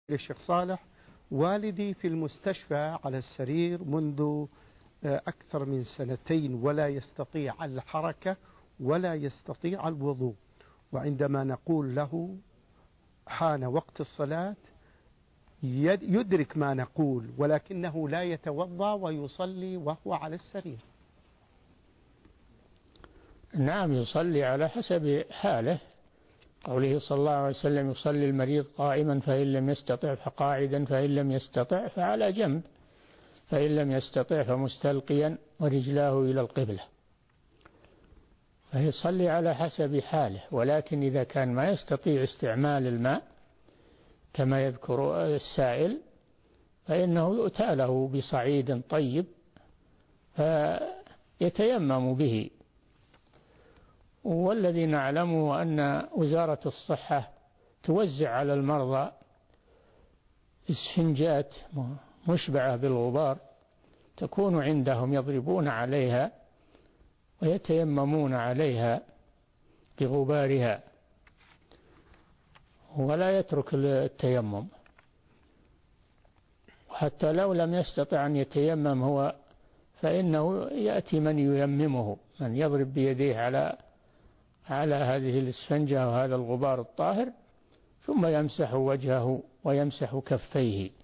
الشيخ صالح، والدي في المستشفى على السرير منذ أكثر من 2 سنين ولا يستطيع الحركة ولا يستطيع الوضوء، وعندما نقول له حان وقت الصلاة يدرك ما نقول ولكنه لا يتوضأ ويصلي وهو على السرير. نعم، يصلي على حسب حاله. قوله صلى الله عليه وسلم: يصلي المريض قائما فإن لم يستطع فقاعدا، فإن لم يستطع فعلى جنب، فإن لم يستطع فمستلقيا ورجلاه إلى القبلة. فيصلي على حسب حاله، ولكن إذا كان ما يستطيع استعمال الماء كما يذكر السائل فإنه يؤتى له بصعيد طيب فيتيمم به. والذي نعلمه أن وزارة الصحة توزع على المرضى إسفنجات مشبعة بالغبار تكون عندهم، يضربون عليها ويتيممون عليها بغبارها، ولا يترك التيمم. وحتى لو لم يستطع أن يتيمم هو فإنه يأتي من ييممه، من يضرب بيديه على هذه الإسفنجة وهذا الغبار الطاهر، ثم يمسح وجهه ويمسح كفيه.